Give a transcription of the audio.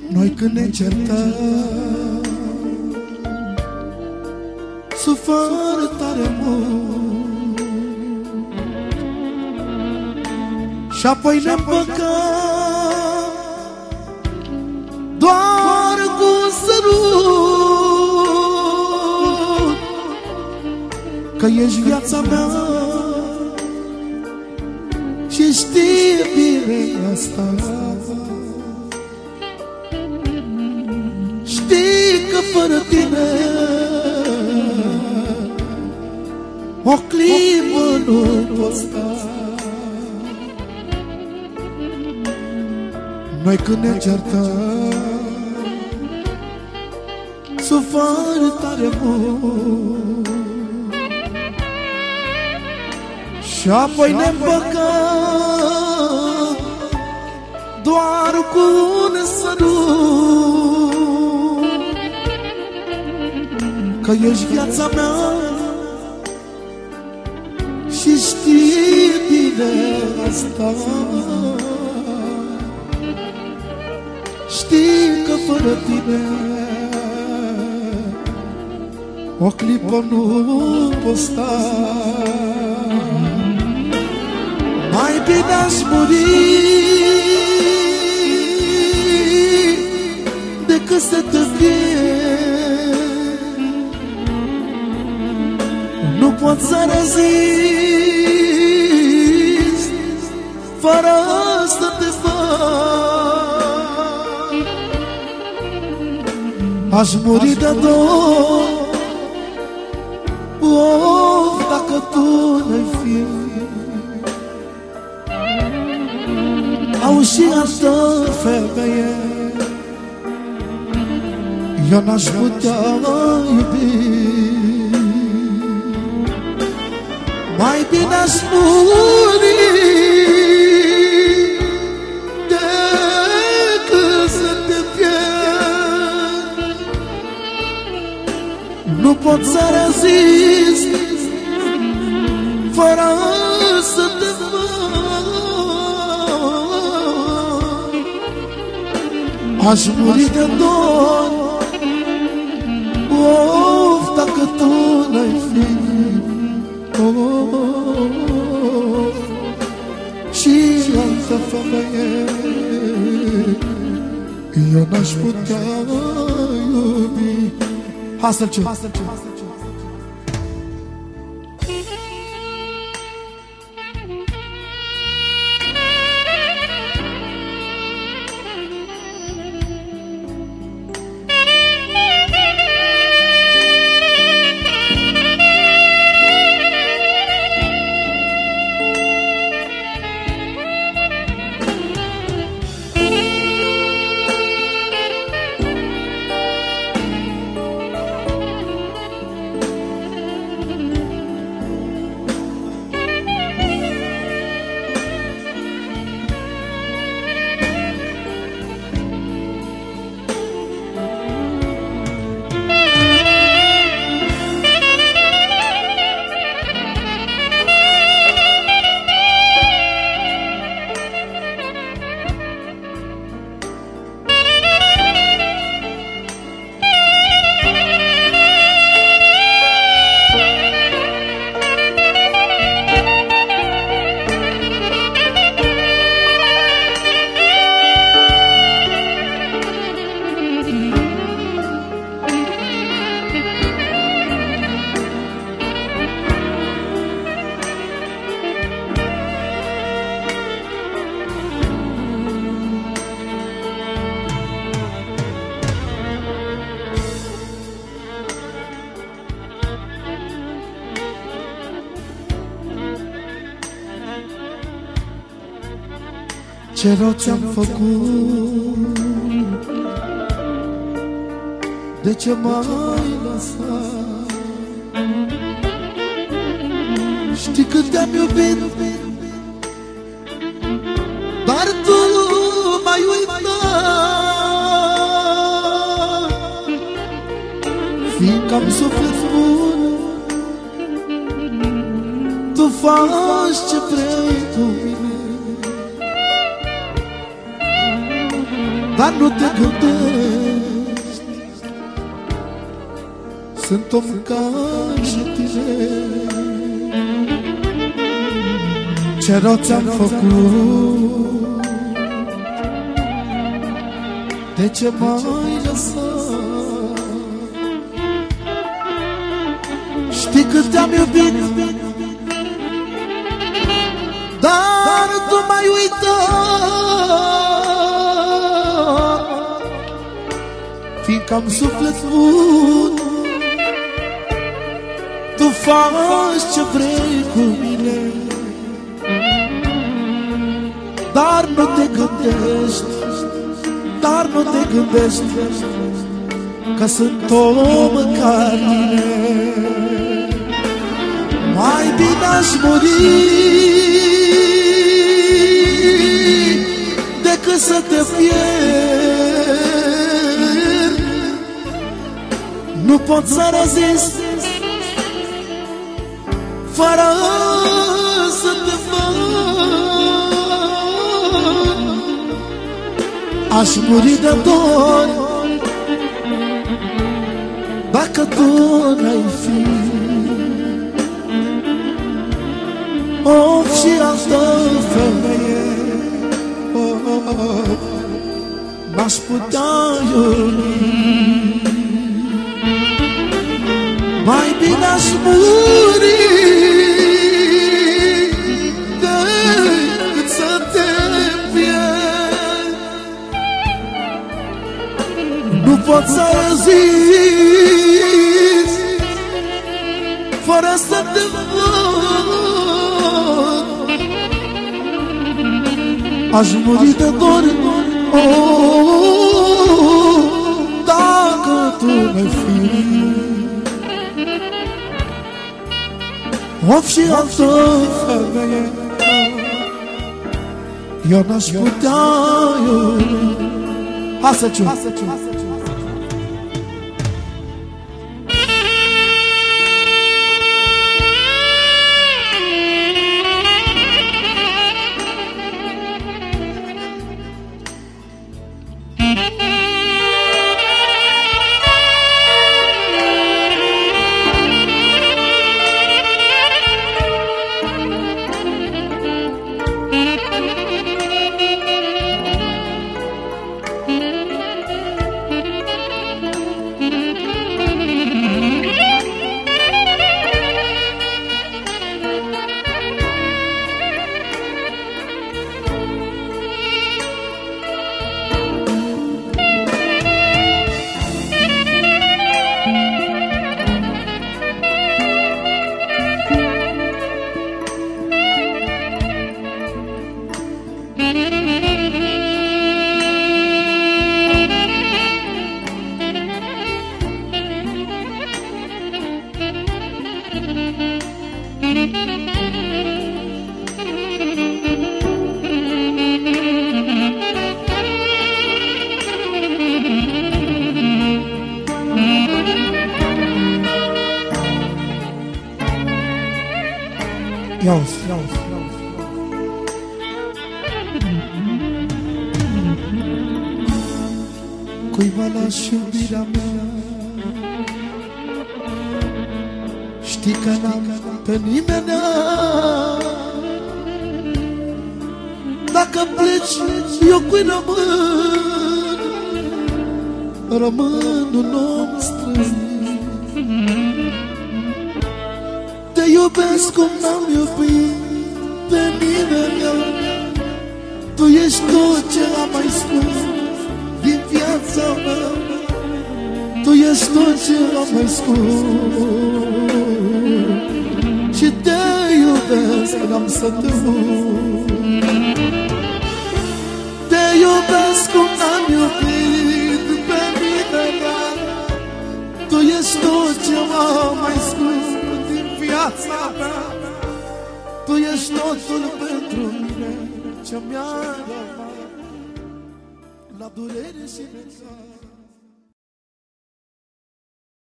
Noi când ne certăm sufăr tare mult și apoi ne împăcăm doar cu un sărut, că ești viața mea și știi bine asta. Știi că fără tine o clipă nu pot sta. Noi când ne certăm sufăr tare mult și apoi ne împăcăm doar cu un sărut, că ești viața mea și știi bine asta. Știi că fără tine o clipă nu pot sta. Mai bine aș muri decât să te pierd. Nu pot să rezist fără să te fac. Aș muri de dor, of, dacă tu n-ai fi. Auzi și altă femeie eu n-aș putea iubi. Mai bine aș muri decât să te pierd. Nu pot să rezist fără să te văd. Aș muri de dor, of, dacă tu n-ai fi. Și altă femeie eu n-aș putea iubi. Hai să-l cer. Ce rău ți-am făcut? De ce m-ai lăsat? Știi cât te-am iubit, dar tu m-ai uitat. Fiindcă am suflet bun, tu faci ce vrei cu mine. dar nu te gândești. Sunt om ca și tine. Ce rău ți-am făcut? De ce m-ai lăsat? Știi cât te-am iubit, dar tu m-ai uitat. Fiindcă am suflet bun, tu faci ce vrei cu mine, dar nu te gândești, dar nu te gândești că sunt om ca tine. Mai bine aș muri decât să te pierd. Nu pot să rezist fără să te văd. Aș muri de dor dacă tu n-ai fi. Of, și altă femeie m-aș putea iubi. Mai bine aș muri decât să te pierd. Nu pot să rezist fără să te văd. Aș muri de dor, dacă tu n-ai fi. Of, și altă femeie eu n-aș putea iubi. Hai să ciu. Cuiva lași iubirea mea, știi că n-am pe nimeni. Dacă pleci, eu cui rămân? Rămân un om străin. Te iubesc cum n-am iubit pe nimeni. Tu ești tot ce am mai scos din viața mea. Tu ești tot ce am mai scos și te iubesc, n-am să te uit. Te iubesc cum n-am iubit pe mine. Tu ești tot ce am mai scos din viața mea. Tu ești totul pentru mine, ce mi-a rămas la durere și necaz.